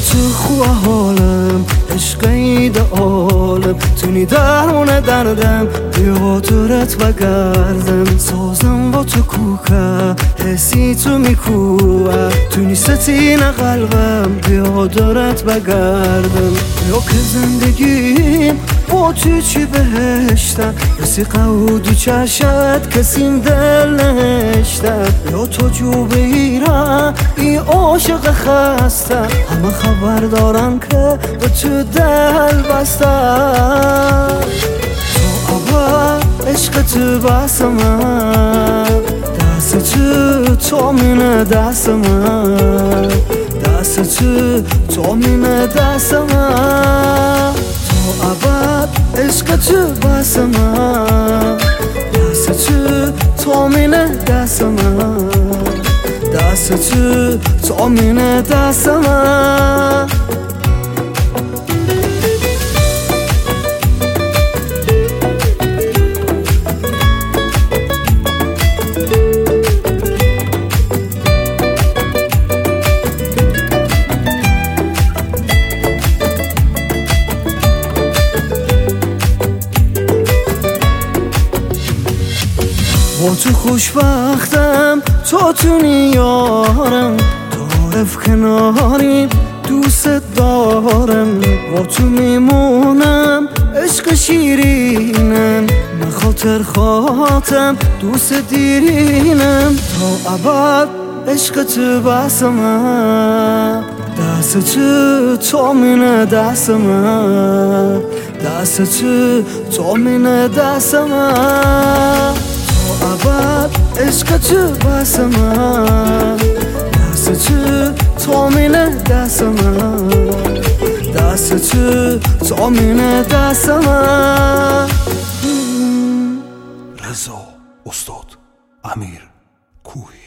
تو خواه حالم عشقید عالم تونی درمون دردم بیا دورت بگردم سازم با تو کوکه حسی تو میکوه تونی ستین قلبم بیا دورت بگردم بیا که زندگیم با تو چی بهشتم کسی قود و چشت کسیم دل نهشتم بیا تو جو بگیرم ای عاشق خسته همه خبر دارم که به تو دل بستم تو اول عشق تو بس من دست تو مینه دست من دست تو مینه دست من تو اول عشق تو بس من دست تو مینه دست من دست تو مینه دست من با تو خوشبختم تو تونی یارم تعارف کناریم دوست دارم با تو میمونم عشق شیرینم من خاطر خاطم دوست دیرینم تا ابد عشق تو بس من دست تو مینه دست من دست تو مینه دست من ابد عشق تو بس من دست تو مینه دست من دست تو مینه دست من رضا استاد امیر کوهی